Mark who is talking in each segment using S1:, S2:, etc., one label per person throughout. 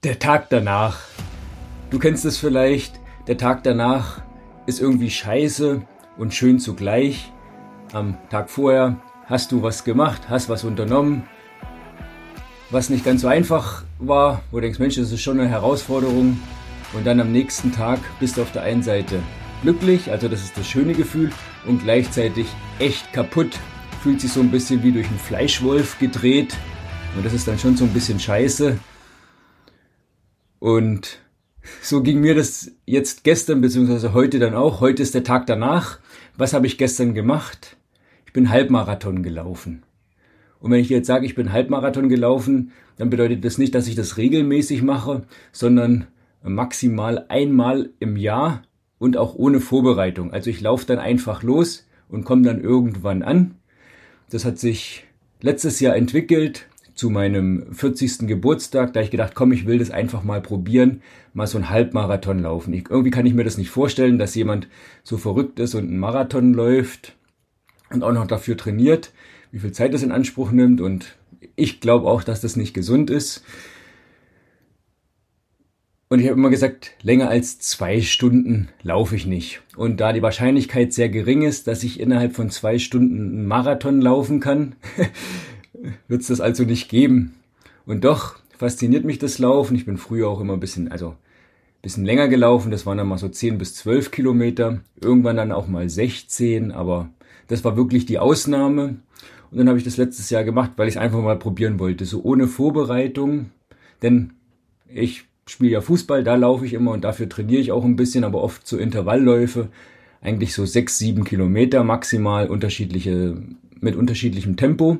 S1: Der Tag danach. Du kennst es vielleicht, der Tag danach ist irgendwie scheiße und schön zugleich. Am Tag vorher hast du was gemacht, hast was unternommen, was nicht ganz so einfach war, wo du denkst, Mensch, das ist schon eine Herausforderung. Und dann am nächsten Tag bist du auf der einen Seite glücklich, also das ist das schöne Gefühl, und gleichzeitig echt kaputt. Fühlt sich so ein bisschen wie durch einen Fleischwolf gedreht. Und das ist dann schon so ein bisschen scheiße. Und so ging mir das jetzt gestern, beziehungsweise heute dann auch. Heute ist der Tag danach. Was habe ich gestern gemacht? Ich bin Halbmarathon gelaufen. Und wenn ich jetzt sage, ich bin Halbmarathon gelaufen, dann bedeutet das nicht, dass ich das regelmäßig mache, sondern maximal einmal im Jahr und auch ohne Vorbereitung. Also ich laufe dann einfach los und komme dann irgendwann an. Das hat sich letztes Jahr entwickelt zu meinem 40. Geburtstag, da ich gedacht, komm, ich will das einfach mal probieren, mal so einen Halbmarathon laufen. Irgendwie kann ich mir das nicht vorstellen, dass jemand so verrückt ist und einen Marathon läuft und auch noch dafür trainiert, wie viel Zeit das in Anspruch nimmt, und ich glaube auch, dass das nicht gesund ist. Und ich habe immer gesagt, länger als 2 Stunden laufe ich nicht. Und da die Wahrscheinlichkeit sehr gering ist, dass ich innerhalb von 2 Stunden einen Marathon laufen kann, wird es das also nicht geben. Und doch fasziniert mich das Laufen. Ich bin früher auch immer ein bisschen länger gelaufen. Das waren dann mal so 10 bis 12 Kilometer. Irgendwann dann auch mal 16. Aber das war wirklich die Ausnahme. Und dann habe ich das letztes Jahr gemacht, weil ich es einfach mal probieren wollte. So ohne Vorbereitung. Denn ich spiele ja Fußball, da laufe ich immer und dafür trainiere ich auch ein bisschen, aber oft so Intervallläufe. Eigentlich so 6, 7 Kilometer maximal, mit unterschiedlichem Tempo.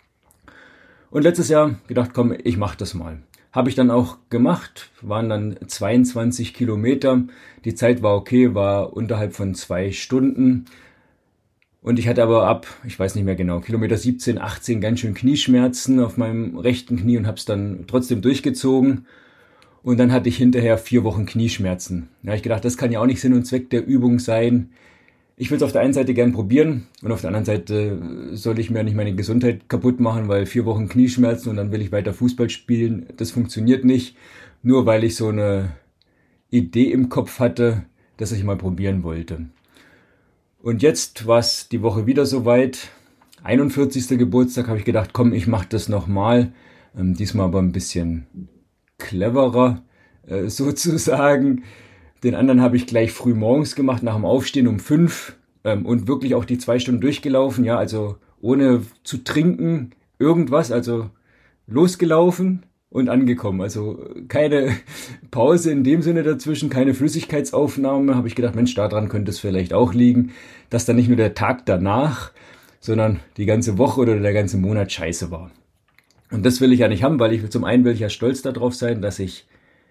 S1: Und letztes Jahr gedacht, komm, ich mache das mal. Habe ich dann auch gemacht, waren dann 22 Kilometer. Die Zeit war okay, war unterhalb von 2 Stunden. Und ich hatte aber ich weiß nicht mehr genau, Kilometer 17, 18 ganz schön Knieschmerzen auf meinem rechten Knie und habe es dann trotzdem durchgezogen. Und dann hatte ich hinterher 4 Wochen Knieschmerzen. Da habe ich gedacht, das kann ja auch nicht Sinn und Zweck der Übung sein. Ich will es auf der einen Seite gern probieren und auf der anderen Seite soll ich mir nicht meine Gesundheit kaputt machen, weil 4 Wochen Knieschmerzen und dann will ich weiter Fußball spielen. Das funktioniert nicht, nur weil ich so eine Idee im Kopf hatte, dass ich mal probieren wollte. Und jetzt war es die Woche wieder soweit. 41. Geburtstag, habe ich gedacht, komm, ich mache das nochmal. Diesmal aber ein bisschen cleverer sozusagen. Den anderen habe ich gleich früh morgens gemacht, nach dem Aufstehen um 5 und wirklich auch die 2 Stunden durchgelaufen, ja, also ohne zu trinken, irgendwas, also losgelaufen und angekommen. Also keine Pause in dem Sinne dazwischen, keine Flüssigkeitsaufnahme. Habe ich gedacht, Mensch, daran könnte es vielleicht auch liegen, dass dann nicht nur der Tag danach, sondern die ganze Woche oder der ganze Monat scheiße war. Und das will ich ja nicht haben, weil zum einen will ich ja stolz darauf sein, dass ich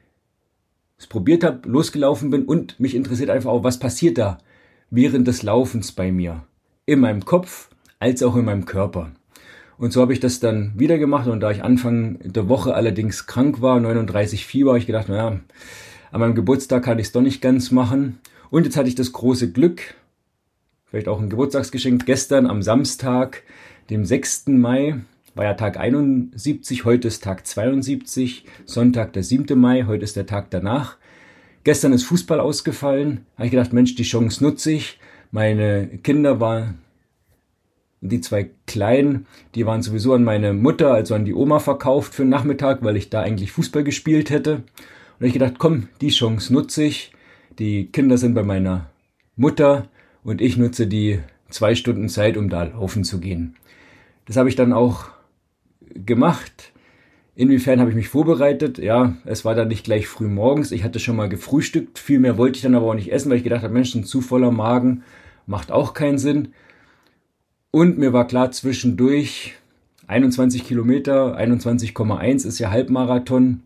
S1: es probiert habe, losgelaufen bin, und mich interessiert einfach auch, was passiert da während des Laufens bei mir. In meinem Kopf als auch in meinem Körper. Und so habe ich das dann wieder gemacht, und da ich Anfang der Woche allerdings krank war, 39 Fieber, habe ich gedacht, naja, an meinem Geburtstag kann ich es doch nicht ganz machen. Und jetzt hatte ich das große Glück, vielleicht auch ein Geburtstagsgeschenk, gestern am Samstag, dem 6. Mai, war ja Tag 71, heute ist Tag 72, Sonntag der 7. Mai, heute ist der Tag danach. Gestern ist Fußball ausgefallen, habe ich gedacht, Mensch, die Chance nutze ich. Meine Kinder die 2 Kleinen, die waren sowieso an meine Mutter, also an die Oma verkauft für den Nachmittag, weil ich da eigentlich Fußball gespielt hätte. Und habe ich gedacht, komm, die Chance nutze ich. Die Kinder sind bei meiner Mutter und ich nutze die 2 Stunden Zeit, um da laufen zu gehen. Das habe ich dann auch gemacht. Inwiefern habe ich mich vorbereitet? Ja, es war dann nicht gleich früh morgens. Ich hatte schon mal gefrühstückt. Viel mehr wollte ich dann aber auch nicht essen, weil ich gedacht habe, Mensch, ein zu voller Magen macht auch keinen Sinn. Und mir war klar, zwischendurch 21 Kilometer, 21,1 ist ja Halbmarathon,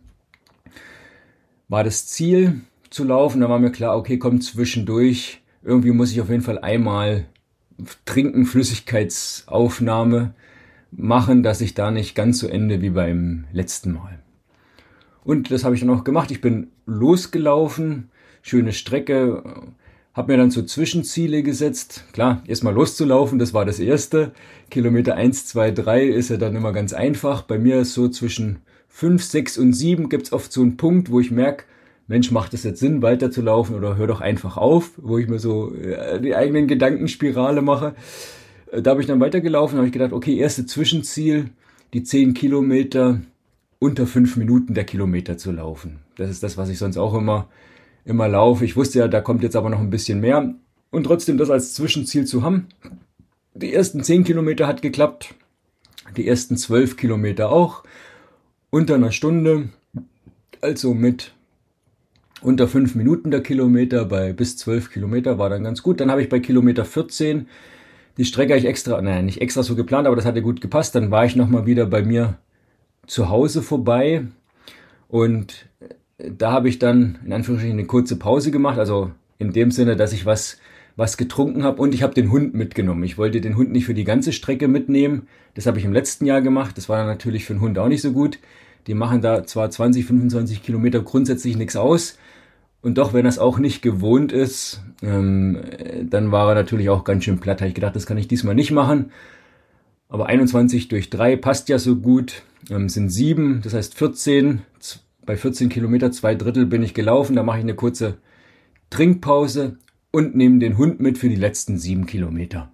S1: war das Ziel zu laufen. Da war mir klar, okay, komm, zwischendurch. Irgendwie muss ich auf jeden Fall einmal trinken, Flüssigkeitsaufnahme machen, dass ich da nicht ganz so ende wie beim letzten Mal. Und das habe ich dann auch gemacht. Ich bin losgelaufen, schöne Strecke, habe mir dann so Zwischenziele gesetzt. Klar, erstmal loszulaufen, das war das erste. Kilometer 1, 2, 3 ist ja dann immer ganz einfach. Bei mir ist so zwischen 5, 6 und 7 gibt es oft so einen Punkt, wo ich merke, Mensch, macht es jetzt Sinn, weiterzulaufen oder hör doch einfach auf, wo ich mir so die eigenen Gedankenspirale mache. Da habe ich dann weitergelaufen, habe ich gedacht, okay, erste Zwischenziel, die 10 Kilometer unter 5 Minuten der Kilometer zu laufen. Das ist das, was ich sonst auch immer laufe. Ich wusste ja, da kommt jetzt aber noch ein bisschen mehr. Und trotzdem das als Zwischenziel zu haben. Die ersten 10 Kilometer hat geklappt. Die ersten 12 Kilometer auch. Unter einer Stunde. Also mit unter 5 Minuten der Kilometer bei bis 12 Kilometer war dann ganz gut. Dann habe ich bei Kilometer 14 die Strecke nicht extra so geplant, aber das hatte gut gepasst. Dann war ich nochmal wieder bei mir zu Hause vorbei und da habe ich dann in Anführungsstrichen eine kurze Pause gemacht. Also in dem Sinne, dass ich was getrunken habe und ich habe den Hund mitgenommen. Ich wollte den Hund nicht für die ganze Strecke mitnehmen. Das habe ich im letzten Jahr gemacht. Das war dann natürlich für den Hund auch nicht so gut. Die machen da zwar 20, 25 Kilometer grundsätzlich nichts aus. Und doch, wenn das auch nicht gewohnt ist, dann war er natürlich auch ganz schön platt. Da habe ich gedacht, das kann ich diesmal nicht machen. Aber 21 durch 3 passt ja so gut. Sind 7, das heißt 14. Bei 14 Kilometer 2/3 bin ich gelaufen. Da mache ich eine kurze Trinkpause und nehme den Hund mit für die letzten 7 Kilometer.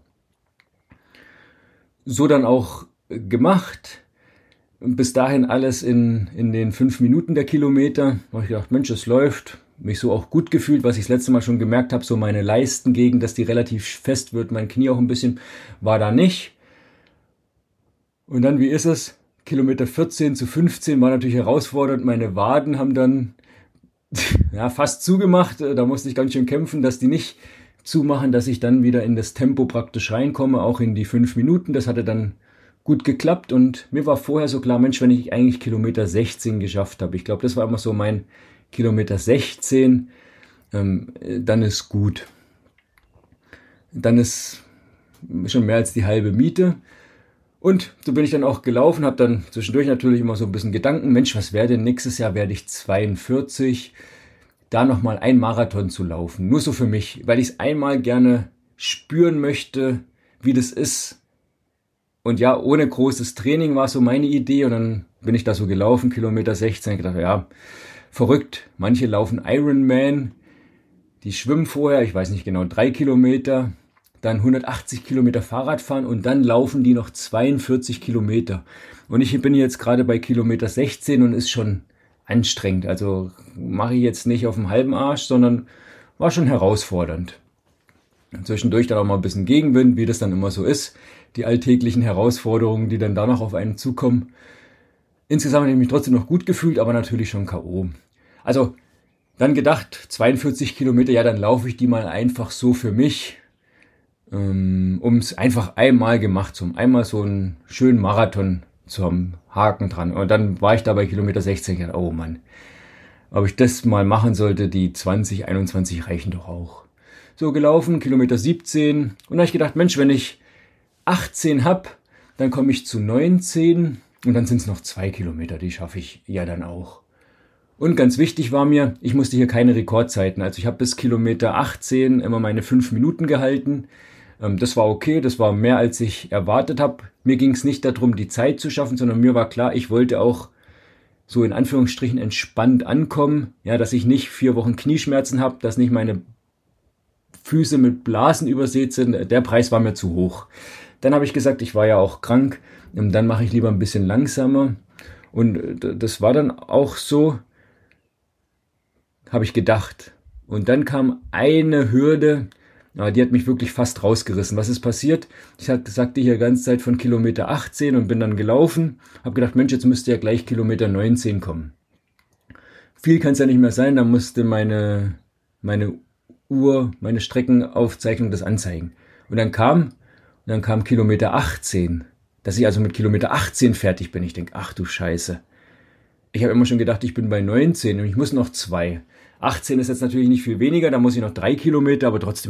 S1: So dann auch gemacht. Bis dahin alles in den 5 Minuten der Kilometer. Da habe ich gedacht, Mensch, es läuft. Mich so auch gut gefühlt, was ich das letzte Mal schon gemerkt habe, so meine Leistengegend, dass die relativ fest wird, mein Knie auch ein bisschen, war da nicht. Und dann, wie ist es? Kilometer 14 zu 15 war natürlich herausfordernd. Meine Waden haben dann fast zugemacht. Da musste ich ganz schön kämpfen, dass die nicht zumachen, dass ich dann wieder in das Tempo praktisch reinkomme, auch in die 5 Minuten. Das hatte dann gut geklappt und mir war vorher so klar, Mensch, wenn ich eigentlich Kilometer 16 geschafft habe. Ich glaube, das war immer so mein Kilometer 16, dann ist gut. Dann ist schon mehr als die halbe Miete. Und so bin ich dann auch gelaufen, habe dann zwischendurch natürlich immer so ein bisschen Gedanken, Mensch, was wäre denn nächstes Jahr, werde ich 42, da nochmal ein Marathon zu laufen. Nur so für mich, weil ich es einmal gerne spüren möchte, wie das ist. Und ja, ohne großes Training war so meine Idee und dann bin ich da so gelaufen, Kilometer 16, ich dachte, ja, verrückt. Manche laufen Ironman, die schwimmen vorher, ich weiß nicht genau, 3 Kilometer, dann 180 Kilometer Fahrrad fahren und dann laufen die noch 42 Kilometer. Und ich bin jetzt gerade bei Kilometer 16 und ist schon anstrengend. Also mache ich jetzt nicht auf dem halben Arsch, sondern war schon herausfordernd. Zwischendurch dann auch mal ein bisschen Gegenwind, wie das dann immer so ist. Die alltäglichen Herausforderungen, die dann danach auf einen zukommen. Insgesamt habe ich mich trotzdem noch gut gefühlt, aber natürlich schon K.O. Also dann gedacht, 42 Kilometer, ja, dann laufe ich die mal einfach so für mich, um es einfach einmal gemacht zu haben. Einmal so einen schönen Marathon zu haben, Haken dran. Und dann war ich da bei Kilometer 16 und dachte, oh Mann, ob ich das mal machen sollte, die 20, 21 reichen doch auch. So gelaufen, Kilometer 17. Und dann habe ich gedacht, Mensch, wenn ich 18 hab, dann komme ich zu 19 und dann sind es noch 2 Kilometer, die schaffe ich ja dann auch. Und ganz wichtig war mir, ich musste hier keine Rekordzeiten. Also ich habe bis Kilometer 18 immer meine 5 Minuten gehalten. Das war okay, das war mehr als ich erwartet habe. Mir ging es nicht darum, die Zeit zu schaffen, sondern mir war klar, ich wollte auch so in Anführungsstrichen entspannt ankommen. Ja, dass ich nicht 4 Wochen Knieschmerzen habe, dass nicht meine Füße mit Blasen übersät sind. Der Preis war mir zu hoch. Dann habe ich gesagt, ich war ja auch krank, dann mache ich lieber ein bisschen langsamer. Und das war dann auch so, habe ich gedacht. Und dann kam eine Hürde, die hat mich wirklich fast rausgerissen. Was ist passiert? Ich sagte hier die ganze Zeit von Kilometer 18 und bin dann gelaufen. Habe gedacht, Mensch, jetzt müsste ja gleich Kilometer 19 kommen. Viel kann es ja nicht mehr sein, da musste meine Uhr, meine Streckenaufzeichnung das anzeigen. Und dann kam Kilometer 18, dass ich also mit Kilometer 18 fertig bin. Ich denke, ach du Scheiße. Ich habe immer schon gedacht, ich bin bei 19 und ich muss noch 2. 18 ist jetzt natürlich nicht viel weniger, da muss ich noch 3 Kilometer, aber trotzdem,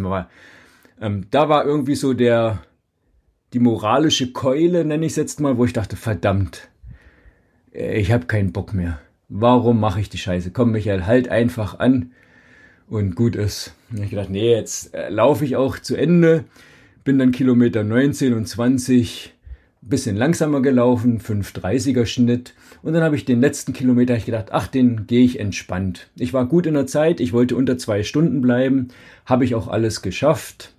S1: da war irgendwie so die moralische Keule, nenne ich es jetzt mal, wo ich dachte, verdammt, ich habe keinen Bock mehr. Warum mache ich die Scheiße? Komm, Michael, halt einfach an und gut ist. Und ich gedacht, nee, jetzt laufe ich auch zu Ende, bin dann Kilometer 19 und 20 bisschen langsamer gelaufen, 5:30er Schnitt. Und dann habe ich den letzten Kilometer gedacht, ach, den gehe ich entspannt. Ich war gut in der Zeit, ich wollte unter 2 Stunden bleiben, habe ich auch alles geschafft.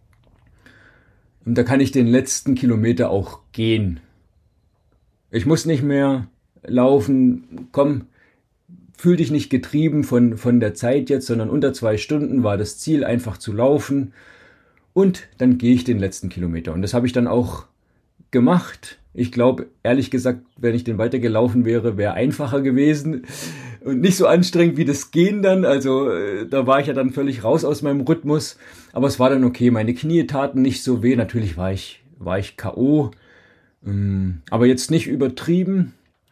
S1: Und da kann ich den letzten Kilometer auch gehen. Ich muss nicht mehr laufen, komm, fühl dich nicht getrieben von der Zeit jetzt, sondern unter 2 Stunden war das Ziel, einfach zu laufen. Und dann gehe ich den letzten Kilometer. Und das habe ich dann auch gemacht. Ich glaube, ehrlich gesagt, wenn ich den weitergelaufen wäre, wäre einfacher gewesen und nicht so anstrengend wie das Gehen dann. Also da war ich ja dann völlig raus aus meinem Rhythmus. Aber es war dann okay. Meine Knie taten nicht so weh. Natürlich war ich K.O., aber jetzt nicht übertrieben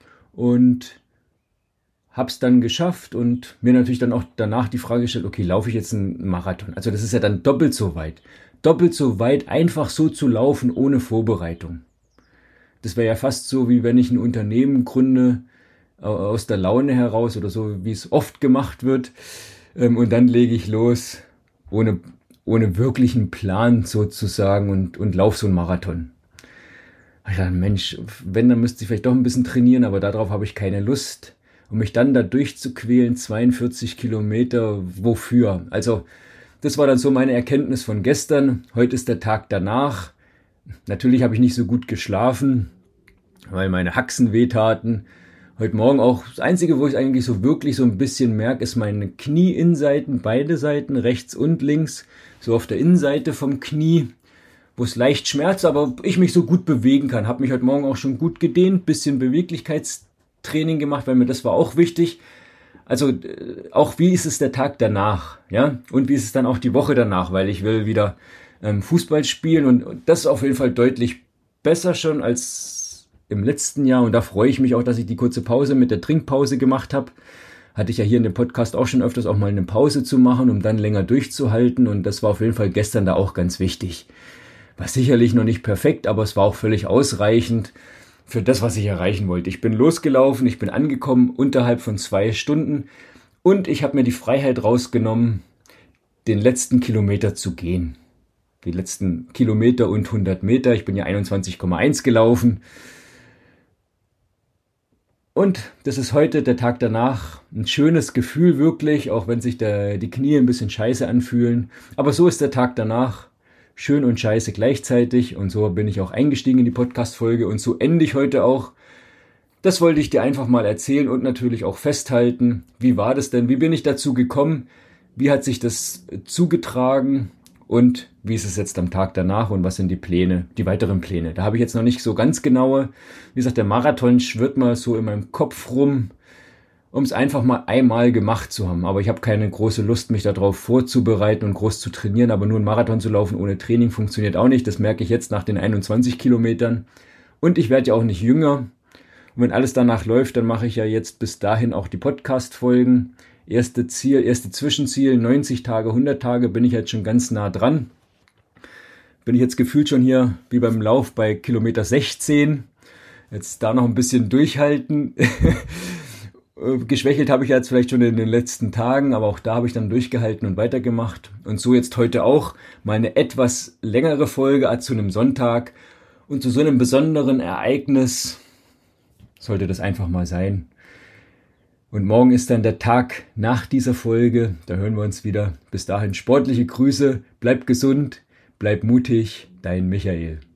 S1: und hab's dann geschafft und mir natürlich dann auch danach die Frage gestellt, okay, laufe ich jetzt einen Marathon? Also das ist ja dann doppelt so weit. Doppelt so weit, einfach so zu laufen, ohne Vorbereitung. Das wäre ja fast so, wie wenn ich ein Unternehmen gründe, aus der Laune heraus oder so, wie es oft gemacht wird. Und dann lege ich los, ohne wirklichen Plan sozusagen und laufe so einen Marathon. Ich dachte, Mensch, wenn, dann müsste ich vielleicht doch ein bisschen trainieren, aber darauf habe ich keine Lust. Und mich dann da durchzuquälen, 42 Kilometer, wofür? Also das war dann so meine Erkenntnis von gestern. Heute ist der Tag danach. Natürlich habe ich nicht so gut geschlafen, weil meine Haxen wehtaten. Heute Morgen auch, das Einzige, wo ich eigentlich so wirklich so ein bisschen merke, ist meine Knieinnenseiten, beide Seiten, rechts und links, so auf der Innenseite vom Knie, wo es leicht schmerzt, aber ich mich so gut bewegen kann. Habe mich heute Morgen auch schon gut gedehnt, bisschen Beweglichkeitstraining gemacht, weil mir das war auch wichtig. Also auch wie ist es der Tag danach, ja? Und wie ist es dann auch die Woche danach, weil ich will wieder Fußball spielen und das ist auf jeden Fall deutlich besser schon als im letzten Jahr und da freue ich mich auch, dass ich die kurze Pause mit der Trinkpause gemacht habe. Hatte ich ja hier in dem Podcast auch schon öfters auch mal eine Pause zu machen, um dann länger durchzuhalten und das war auf jeden Fall gestern da auch ganz wichtig. War sicherlich noch nicht perfekt, aber es war auch völlig ausreichend für das, was ich erreichen wollte. Ich bin losgelaufen, ich bin angekommen unterhalb von 2 Stunden und ich habe mir die Freiheit rausgenommen, den letzten Kilometer zu gehen. Die letzten Kilometer und 100 Meter. Ich bin ja 21,1 gelaufen. Und das ist heute, der Tag danach, ein schönes Gefühl wirklich, auch wenn sich die Knie ein bisschen scheiße anfühlen. Aber so ist der Tag danach. Schön und scheiße gleichzeitig und so bin ich auch eingestiegen in die Podcast-Folge und so ende ich heute auch. Das wollte ich dir einfach mal erzählen und natürlich auch festhalten. Wie war das denn? Wie bin ich dazu gekommen? Wie hat sich das zugetragen? Und wie ist es jetzt am Tag danach und was sind die Pläne, die weiteren Pläne? Da habe ich jetzt noch nicht so ganz genaue. Wie gesagt, der Marathon schwirrt mal so in meinem Kopf rum, um es einfach mal einmal gemacht zu haben. Aber ich habe keine große Lust, mich darauf vorzubereiten und groß zu trainieren. Aber nur einen Marathon zu laufen ohne Training funktioniert auch nicht. Das merke ich jetzt nach den 21 Kilometern. Und ich werde ja auch nicht jünger. Und wenn alles danach läuft, dann mache ich ja jetzt bis dahin auch die Podcast-Folgen. Erste Zwischenziel, 90 Tage, 100 Tage, bin ich jetzt schon ganz nah dran. Bin ich jetzt gefühlt schon hier wie beim Lauf bei Kilometer 16. Jetzt da noch ein bisschen durchhalten. Geschwächelt habe ich jetzt vielleicht schon in den letzten Tagen, aber auch da habe ich dann durchgehalten und weitergemacht. Und so jetzt heute auch mal eine etwas längere Folge zu einem Sonntag. Und zu so einem besonderen Ereignis sollte das einfach mal sein. Und morgen ist dann der Tag nach dieser Folge. Da hören wir uns wieder. Bis dahin sportliche Grüße, bleib gesund, bleib mutig, dein Michael.